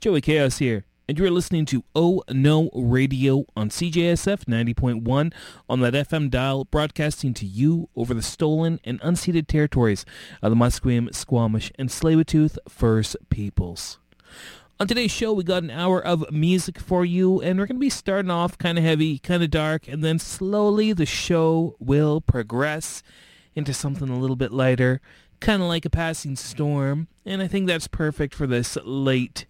Joey Chaos here, and you're listening to Oh No Radio on CJSF 90.1 on that FM dial, broadcasting to you over the stolen and unceded territories of the Musqueam, Squamish, and Tsleil-Waututh First Peoples. On today's show, we got an hour of music for you, and we're going to be starting off kind of heavy, kind of dark, and then slowly the show will progress into something a little bit lighter, kind of like a passing storm, and I think that's perfect for this late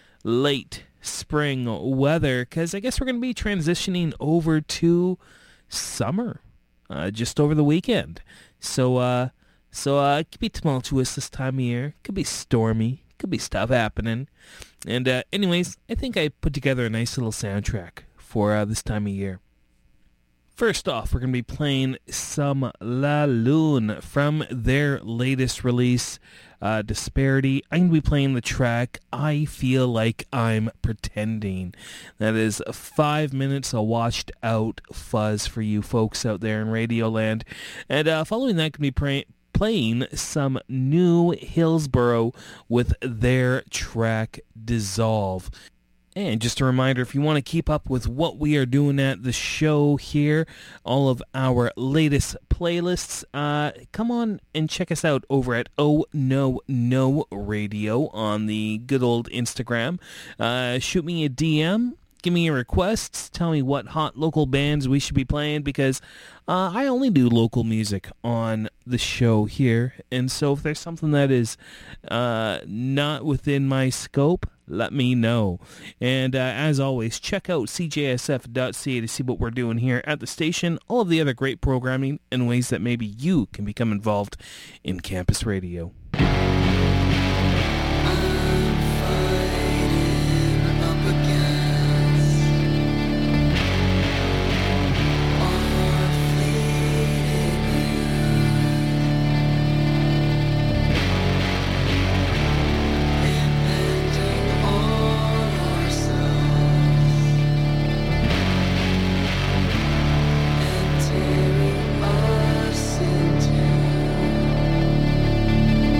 spring weather, because I guess we're going to be transitioning over to summer just over the weekend. So it could be tumultuous this time of year, could be stormy, could be stuff happening. And anyways, I think I put together a nice little soundtrack for this time of year. First off, we're going to be playing some La Lune from their latest release, Disparity. I'm going to be playing the track I Feel Like I'm Pretending. That is 5 minutes of washed out fuzz for you folks out there in Radioland. And following that, going to be playing some new Hillsborough with their track Dissolve. And just a reminder, if you want to keep up with what we are doing at the show here, all of our latest playlists, come on and check us out over at Oh No No Radio on the good old Instagram. Shoot me a DM. Give me your requests. Tell me what hot local bands we should be playing, because I only do local music on the show here. And so if there's something that is not within my scope, let me know. And as always, check out cjsf.ca to see what we're doing here at the station, all of the other great programming, and ways that maybe you can become involved in campus radio. Tearing us into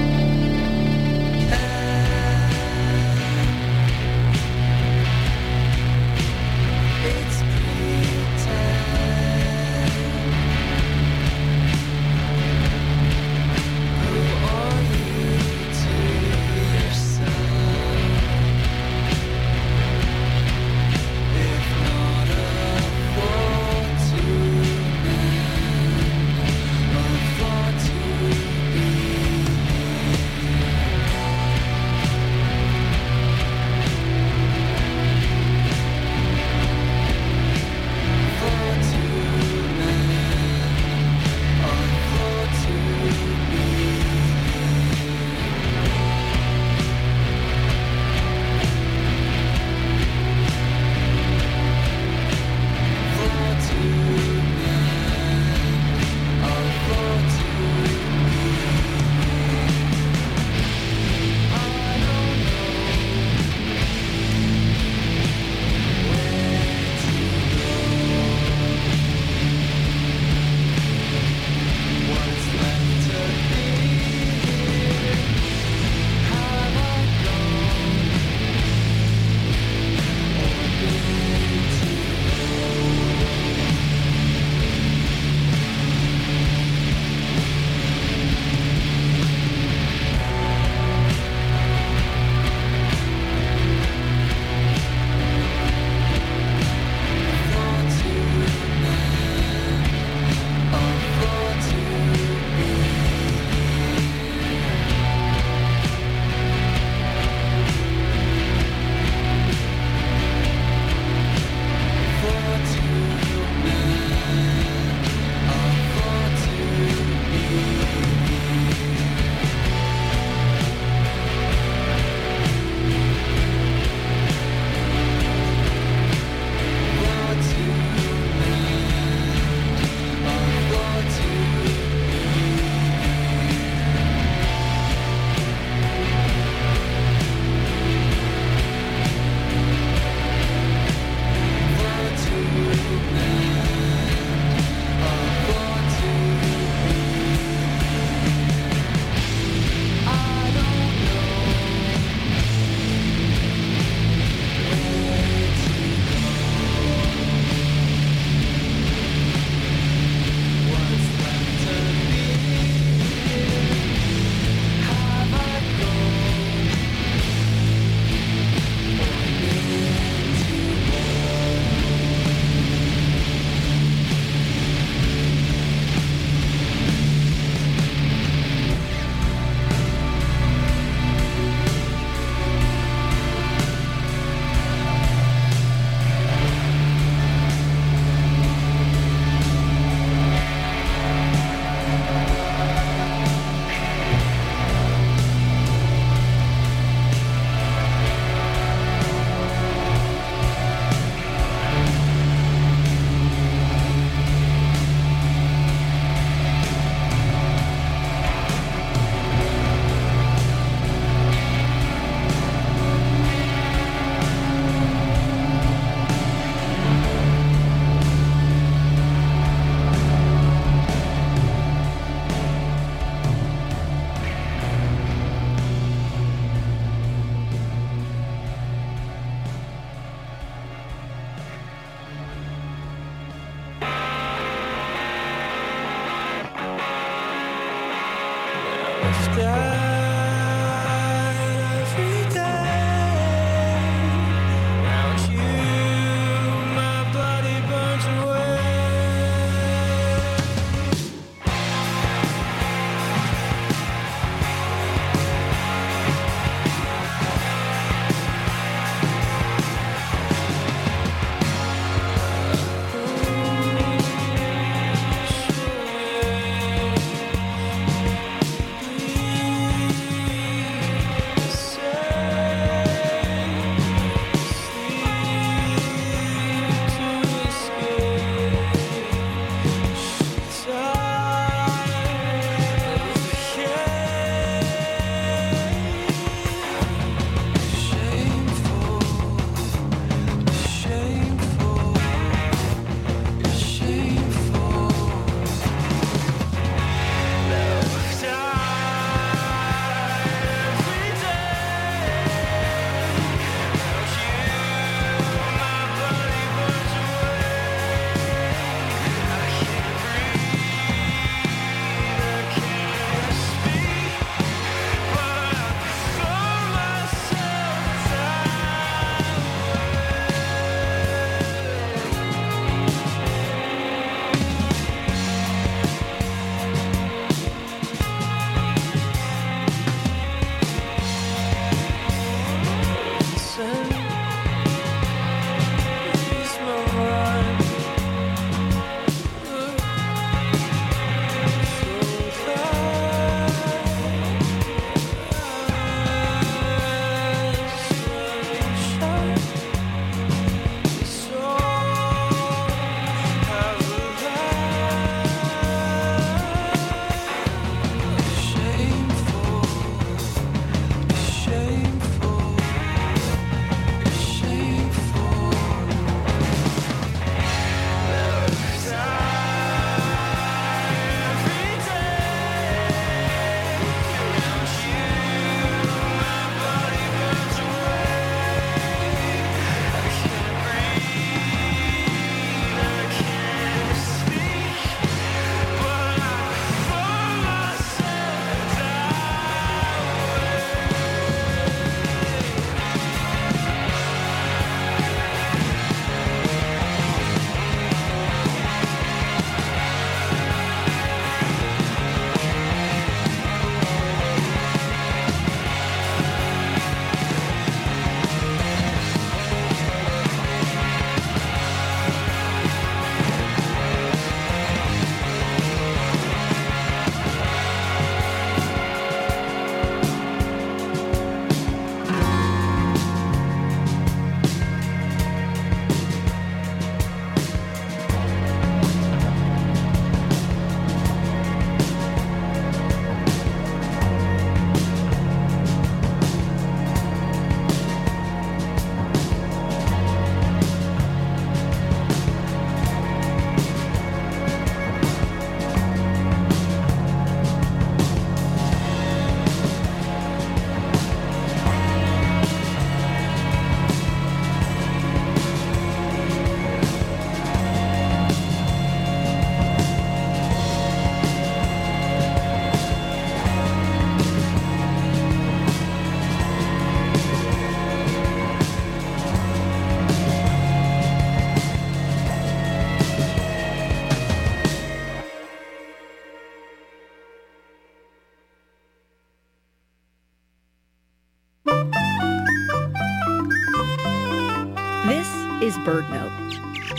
is BirdNote.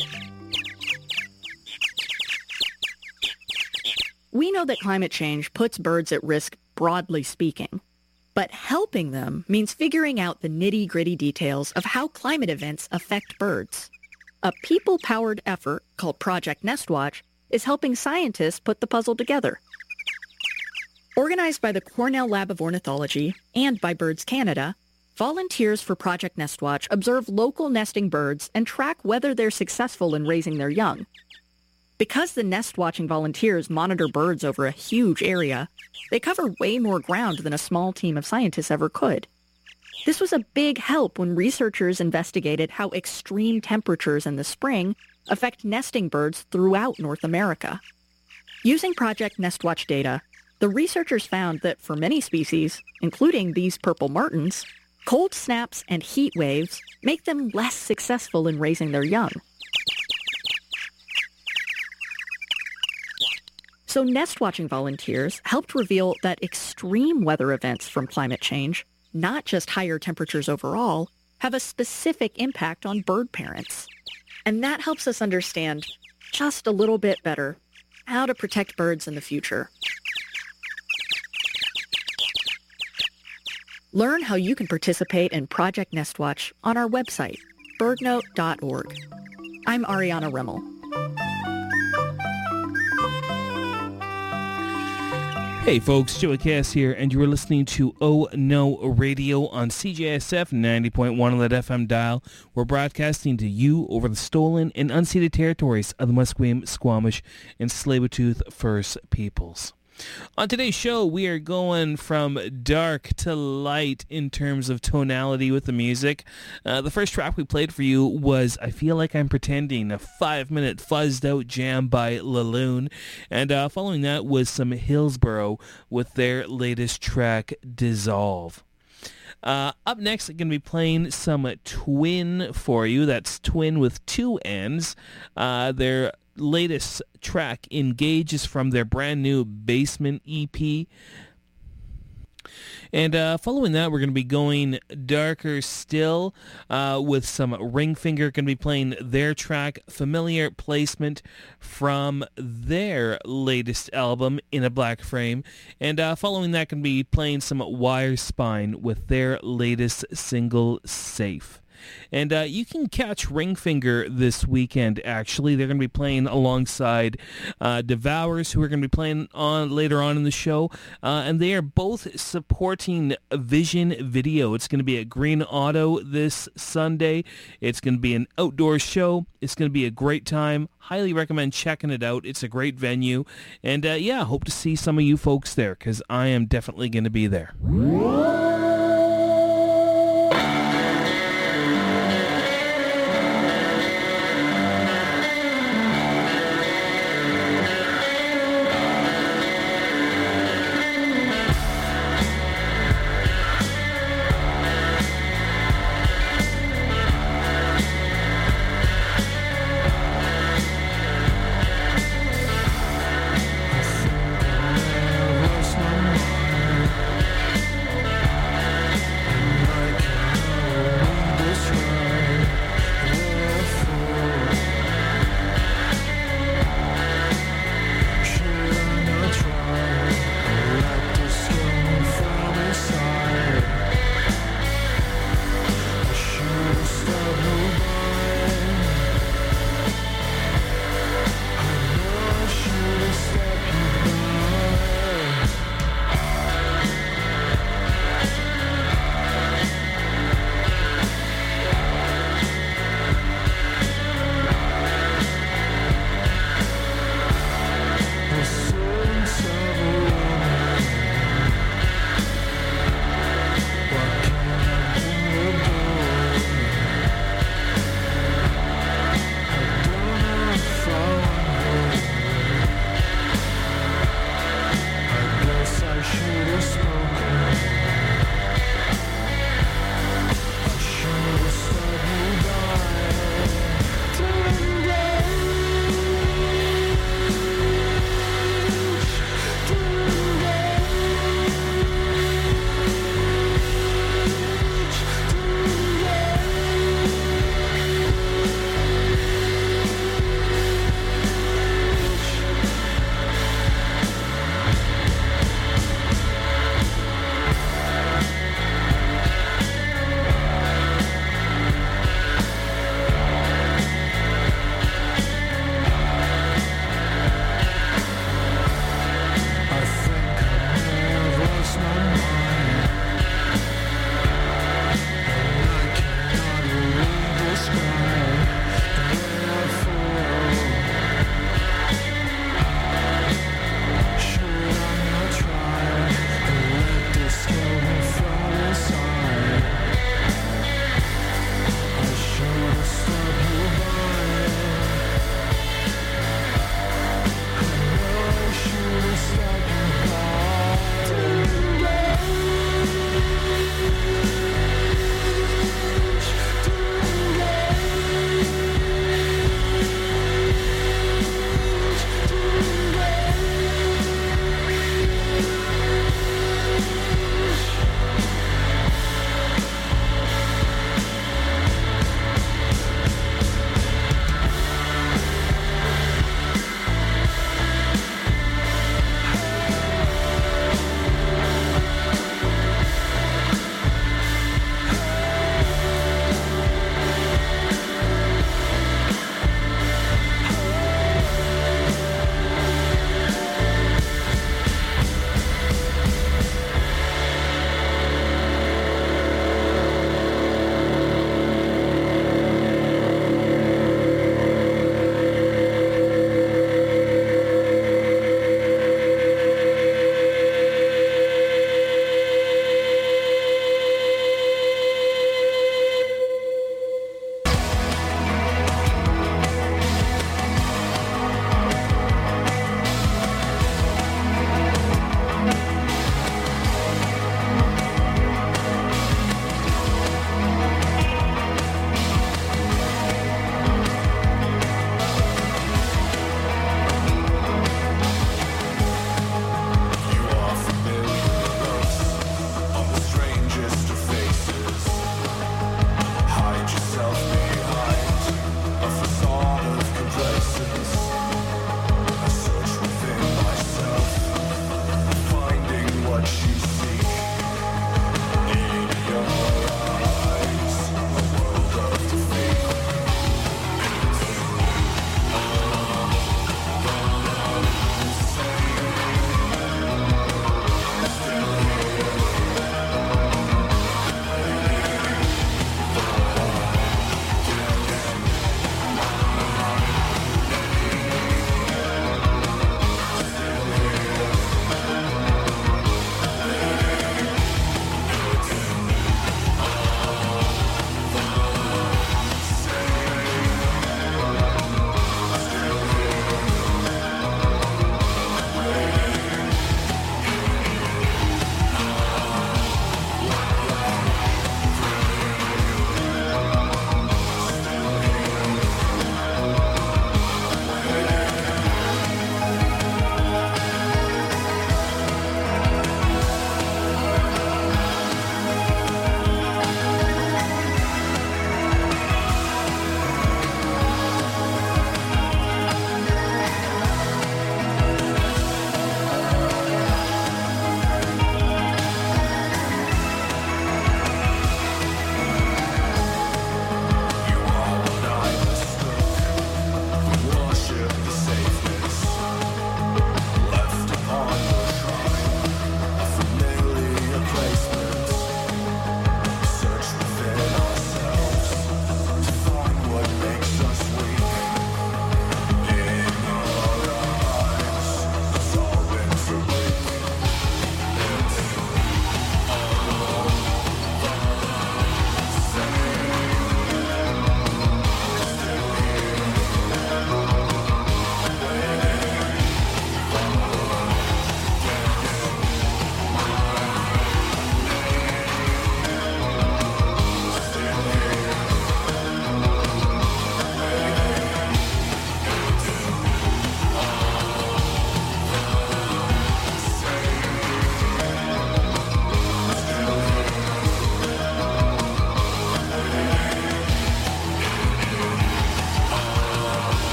We know that climate change puts birds at risk, broadly speaking. But helping them means figuring out the nitty-gritty details of how climate events affect birds. A people-powered effort called Project Nestwatch is helping scientists put the puzzle together. Organized by the Cornell Lab of Ornithology and by Birds Canada, volunteers for Project Nestwatch observe local nesting birds and track whether they're successful in raising their young. Because the nest-watching volunteers monitor birds over a huge area, they cover way more ground than a small team of scientists ever could. This was a big help when researchers investigated how extreme temperatures in the spring affect nesting birds throughout North America. Using Project Nestwatch data, the researchers found that for many species, including these purple martins, cold snaps and heat waves make them less successful in raising their young. So nest-watching volunteers helped reveal that extreme weather events from climate change, not just higher temperatures overall, have a specific impact on bird parents. And that helps us understand just a little bit better how to protect birds in the future. Learn how you can participate in Project Nestwatch on our website, birdnote.org. I'm Ariana Remmel. Hey folks, Joey Cass here, and you are listening to Oh No Radio on CJSF 90.1 on that FM dial. We're broadcasting to you over the stolen and unceded territories of the Musqueam, Squamish, and Tsleil-Waututh First Peoples. On today's show, we are going from dark to light in terms of tonality with the music. The first track we played for you was I Feel Like I'm Pretending, a 5-minute fuzzed-out jam by Laloon. And following that was some Hillsborough with their latest track, Dissolve. Up next, I'm going to be playing some Twin for you. That's Twin with 2 N's. Their latest track, Engage, is from their brand new Basement EP. And following that, we're going to be going darker still with some Ringfinger. Going to be playing their track, Familiar Placement, from their latest album, In a Black Frame. And following that, going to be playing some Wire Spine with their latest single, Safe. And you can catch Ringfinger this weekend, actually. They're going to be playing alongside Devours, who are going to be playing on later on in the show. And they are both supporting Vision Video. It's going to be at Green Auto this Sunday. It's going to be an outdoor show. It's going to be a great time. Highly recommend checking it out. It's a great venue. And yeah, hope to see some of you folks there, because I am definitely going to be there.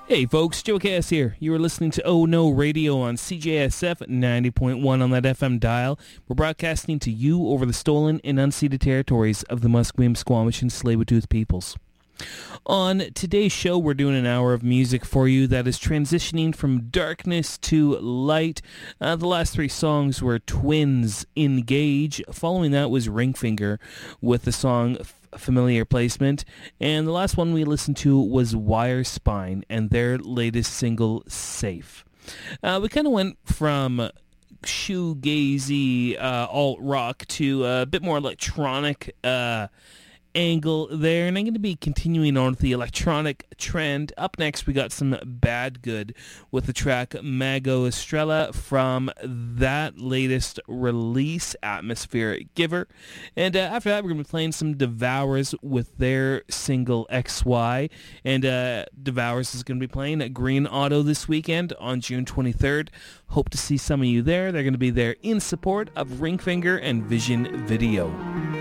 Hey folks, Joe Cass here. You are listening to Oh No Radio on CJSF 90.1 on that FM dial. We're broadcasting to you over the stolen and unceded territories of the Musqueam, Squamish, and Tsleil-Waututh peoples. On today's show, we're doing an hour of music for you that is transitioning from darkness to light. The last three songs were Twins, Engage. Following that was Ringfinger with the song Familiar Placement. And the last one we listened to was Wire Spine and their latest single, Safe. We kind of went from shoegazy alt-rock to a bit more electronic angle there, and I'm going to be continuing on with the electronic trend. Up next, we got some Bad Good with the track Mago Estrella from that latest release, Atmospheric Giver. And after that, we're going to be playing some Devours with their single XY. And Devours is going to be playing at Green Auto this weekend on June 23rd. Hope to see some of you there. They're going to be there in support of Ringfinger and Vision Video.